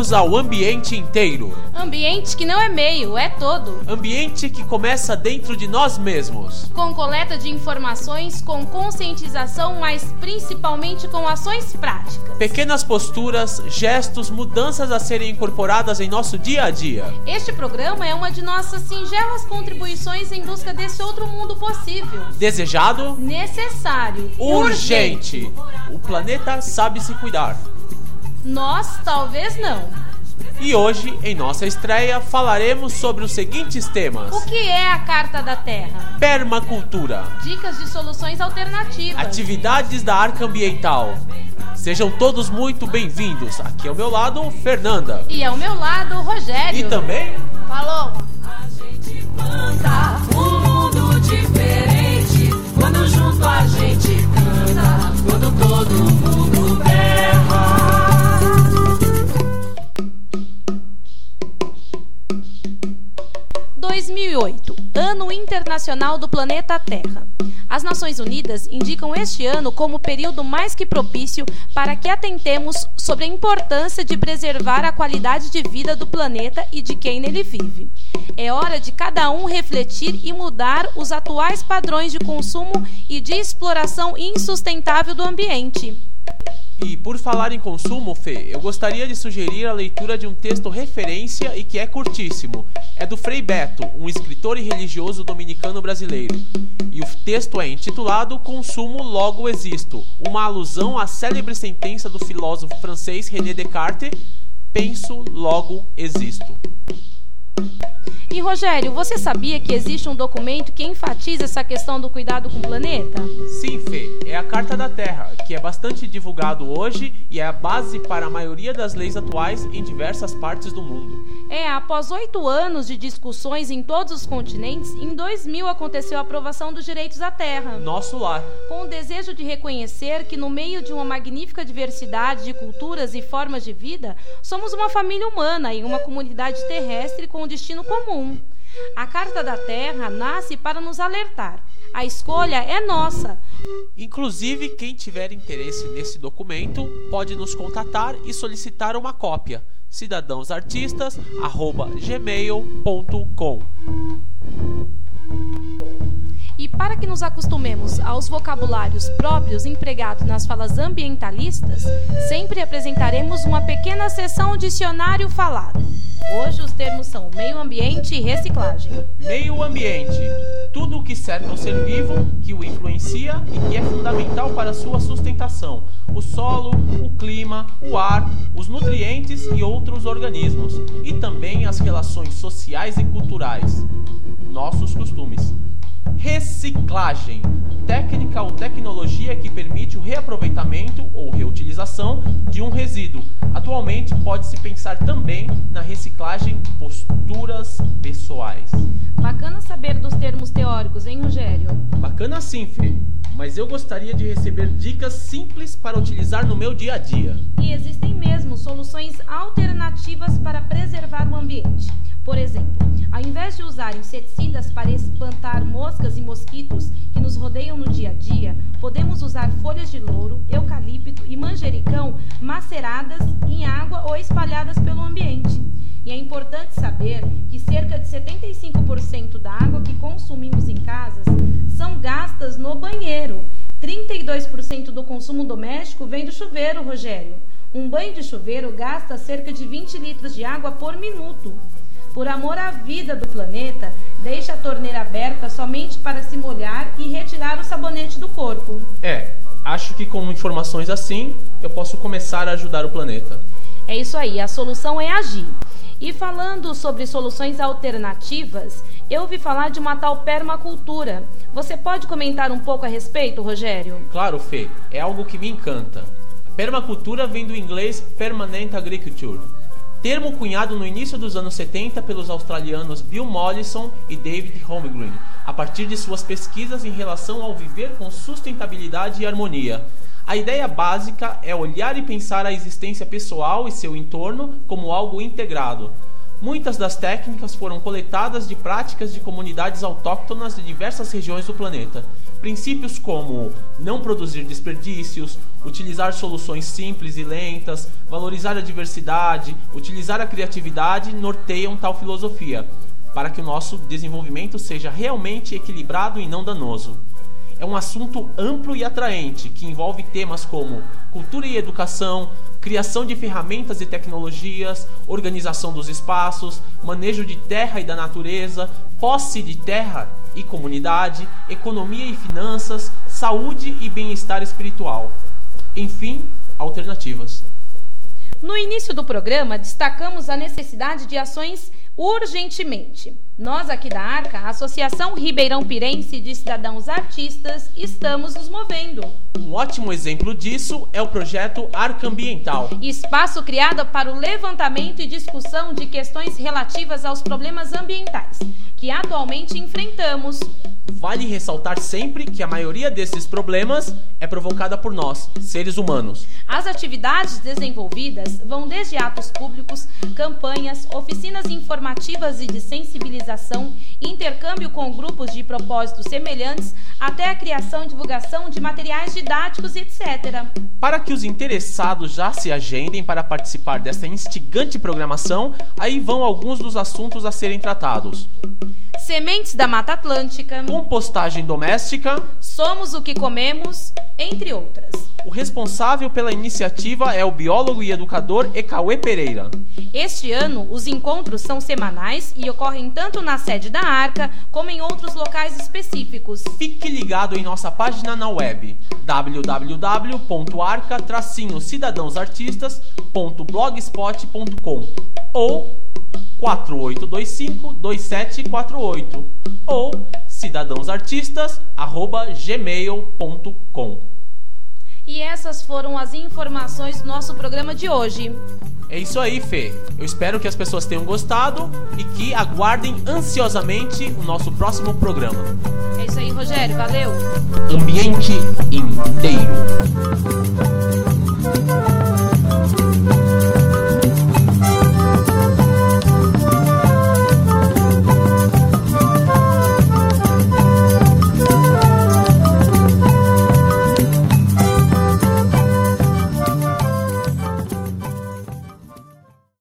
Bem-vindos ao Ambiente Inteiro. Ambiente que não é meio, é todo. Ambiente que começa dentro de nós mesmos. Com coleta de informações, com conscientização, mas principalmente com ações práticas. Pequenas posturas, gestos, mudanças a serem incorporadas em nosso dia a dia. Este programa é uma de nossas singelas contribuições em busca desse outro mundo possível. Desejado? Necessário. Urgente. O planeta sabe se cuidar. Nós talvez não. E hoje, em nossa estreia, falaremos sobre os seguintes temas. O que é a Carta da Terra? Permacultura. Dicas de soluções alternativas. Atividades da Arca Ambiental. Sejam todos muito bem-vindos. Aqui ao meu lado, Fernanda. E ao meu lado, Rogério. E também... Falou! A gente planta um mundo diferente quando junto a gente canta, quando todo mundo berra. 2008, Ano Internacional do Planeta Terra. As Nações Unidas indicam este ano como o período mais que propício para que atentemos sobre a importância de preservar a qualidade de vida do planeta e de quem nele vive. É hora de cada um refletir e mudar os atuais padrões de consumo e de exploração insustentável do ambiente. E por falar em consumo, Fê, eu gostaria de sugerir a leitura de um texto referência e que é curtíssimo. É do Frei Beto, um escritor e religioso dominicano brasileiro. E o texto é intitulado Consumo Logo Existo, uma alusão à célebre sentença do filósofo francês René Descartes, Penso, logo existo. E Rogério, você sabia que existe um documento que enfatiza essa questão do cuidado com o planeta? Sim, Fê, é a Carta da Terra, que é bastante divulgado hoje e é a base para a maioria das leis atuais em diversas partes do mundo. Após 8 anos de discussões em todos os continentes, em 2000 aconteceu a aprovação dos direitos à Terra. Nosso lar. Com o desejo de reconhecer que no meio de uma magnífica diversidade de culturas e formas de vida, somos uma família humana em uma comunidade terrestre com um destino comum. A Carta da Terra nasce para nos alertar. A escolha é nossa. Inclusive, quem tiver interesse nesse documento pode nos contatar e solicitar uma cópia. cidadãosartistas@gmail.com. E para que nos acostumemos aos vocabulários próprios empregados nas falas ambientalistas, sempre apresentaremos uma pequena seção dicionário falado. Hoje os termos são meio ambiente e reciclagem. Meio ambiente. Tudo o que cerca o ser vivo, que o influencia e que é fundamental para a sua sustentação. O solo, o clima, o ar, os nutrientes e outros organismos. E também as relações sociais e culturais. Nossos costumes. Reciclagem, técnica ou tecnologia que permite o reaproveitamento ou reutilização de um resíduo. Atualmente pode-se pensar também na reciclagem de posturas pessoais. Bacana saber dos termos teóricos, hein, Rogério? Bacana sim, Fê, mas eu gostaria de receber dicas simples para utilizar no meu dia a dia. E existem mesmo soluções alternativas para preservar o ambiente. Por exemplo, ao invés de usar inseticidas para espantar moscas e mosquitos que nos rodeiam no dia a dia, podemos usar folhas de louro, eucalipto e manjericão maceradas em água ou espalhadas pelo ambiente. E é importante saber que cerca de 75% da água que consumimos em casas são gastas no banheiro. 32% do consumo doméstico vem do chuveiro, Rogério. Um banho de chuveiro gasta cerca de 20 litros de água por minuto. Por amor à vida do planeta, deixe a torneira aberta somente para se molhar e retirar o sabonete do corpo. Acho que com informações assim, eu posso começar a ajudar o planeta. É isso aí, a solução é agir. E falando sobre soluções alternativas, eu ouvi falar de uma tal permacultura. Você pode comentar um pouco a respeito, Rogério? Claro, Fê, é algo que me encanta. A permacultura vem do inglês Permanent Agriculture, termo cunhado no início dos anos 70 pelos australianos Bill Mollison e David Holmgren, a partir de suas pesquisas em relação ao viver com sustentabilidade e harmonia. A ideia básica é olhar e pensar a existência pessoal e seu entorno como algo integrado. Muitas das técnicas foram coletadas de práticas de comunidades autóctonas de diversas regiões do planeta. Princípios como não produzir desperdícios, utilizar soluções simples e lentas, valorizar a diversidade, utilizar a criatividade norteiam tal filosofia, para que o nosso desenvolvimento seja realmente equilibrado e não danoso. É um assunto amplo e atraente, que envolve temas como cultura e educação, criação de ferramentas e tecnologias, organização dos espaços, manejo de terra e da natureza, posse de terra e comunidade, economia e finanças, saúde e bem-estar espiritual. Enfim, alternativas. No início do programa, destacamos a necessidade de ações urgentemente. Nós aqui da ARCA, a Associação Ribeirão Pirense de Cidadãos Artistas, estamos nos movendo. Um ótimo exemplo disso é o projeto Arca Ambiental. Espaço criado para o levantamento e discussão de questões relativas aos problemas ambientais que atualmente enfrentamos. Vale ressaltar sempre que a maioria desses problemas é provocada por nós, seres humanos. As atividades desenvolvidas vão desde atos públicos, campanhas, oficinas informativas e de sensibilização, intercâmbio com grupos de propósitos semelhantes, até a criação e divulgação de materiais didáticos, etc. Para que os interessados já se agendem para participar desta instigante programação, aí vão alguns dos assuntos a serem tratados. Sementes da Mata Atlântica, compostagem doméstica, somos o que comemos, entre outras. O responsável pela iniciativa é o biólogo e educador Ecauê Pereira. Este ano, os encontros são semanais e ocorrem tanto na sede da ARCA como em outros locais específicos. Fique ligado em nossa página na web www.arca-cidadãosartistas.blogspot.com ou 4825-2748 ou cidadãosartistas@gmail.com. E essas foram as informações do nosso programa de hoje. É isso aí, Fê. Eu espero que as pessoas tenham gostado e que aguardem ansiosamente o nosso próximo programa. É isso aí, Rogério. Valeu! Ambiente inteiro.